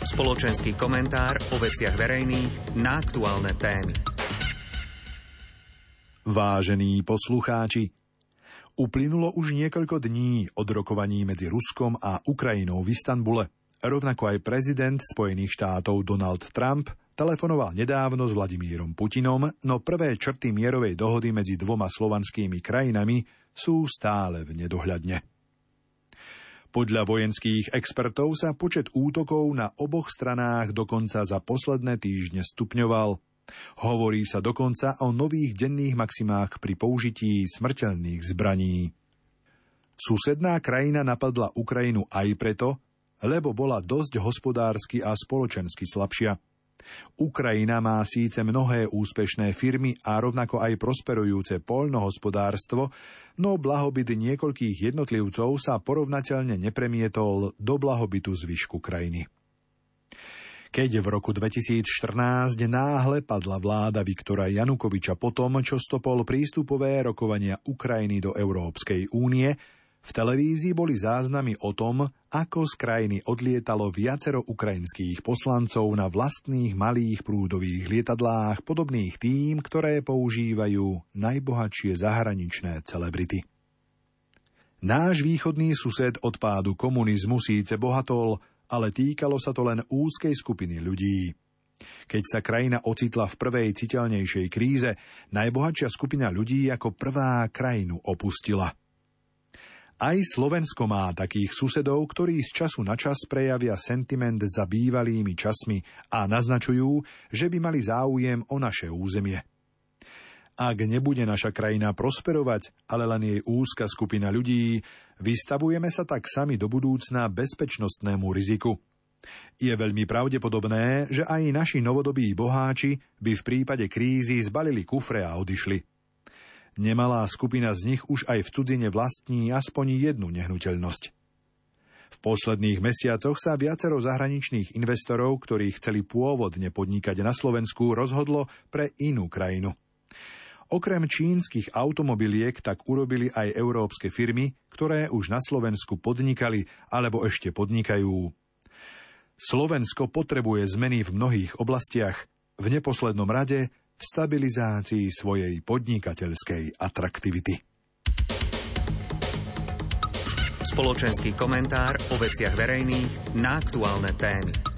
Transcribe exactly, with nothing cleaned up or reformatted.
Spoločenský komentár o veciach verejných na aktuálne témy. Vážení poslucháči, uplynulo už niekoľko dní od rokovaní medzi Ruskom a Ukrajinou v Istanbule. Rovnako aj prezident Spojených štátov Donald Trump telefonoval nedávno s Vladimírom Putinom, no prvé črty mierovej dohody medzi dvoma slovanskými krajinami sú stále v nedohľadne. Podľa vojenských expertov sa počet útokov na oboch stranách dokonca za posledné týždne stupňoval. Hovorí sa dokonca o nových denných maximách pri použití smrteľných zbraní. Susedná krajina napadla Ukrajinu aj preto, lebo bola dosť hospodársky a spoločensky slabšia. Ukrajina má síce mnohé úspešné firmy a rovnako aj prosperujúce poľnohospodárstvo, no blahobyt niekoľkých jednotlivcov sa porovnateľne nepremietol do blahobytu zvyšku krajiny. Keď v roku dvetisícštrnásť náhle padla vláda Viktora Janukoviča po tom, čo stopol prístupové rokovania Ukrajiny do Európskej únie, v televízii boli záznamy o tom, ako z krajiny odlietalo viacero ukrajinských poslancov na vlastných malých prúdových lietadlách, podobných tým, ktoré používajú najbohatšie zahraničné celebrity. Náš východný sused od pádu komunizmu síce bohatol, ale týkalo sa to len úzkej skupiny ľudí. Keď sa krajina ocitla v prvej citeľnejšej kríze, najbohatšia skupina ľudí ako prvá krajinu opustila. Aj Slovensko má takých susedov, ktorí z času na čas prejavia sentiment za bývalými časmi a naznačujú, že by mali záujem o naše územie. Ak nebude naša krajina prosperovať, ale len jej úzka skupina ľudí, vystavujeme sa tak sami do budúcna bezpečnostnému riziku. Je veľmi pravdepodobné, že aj naši novodobí boháči by v prípade krízy zbalili kufre a odišli. Nemalá skupina z nich už aj v cudzine vlastní aspoň jednu nehnuteľnosť. V posledných mesiacoch sa viacero zahraničných investorov, ktorí chceli pôvodne podnikať na Slovensku, rozhodlo pre inú krajinu. Okrem čínskych automobiliek tak urobili aj európske firmy, ktoré už na Slovensku podnikali alebo ešte podnikajú. Slovensko potrebuje zmeny v mnohých oblastiach, v neposlednom rade v stabilizácii svojej podnikateľskej atraktivity. Spoločenský komentár o veciach verejných na aktuálne témy.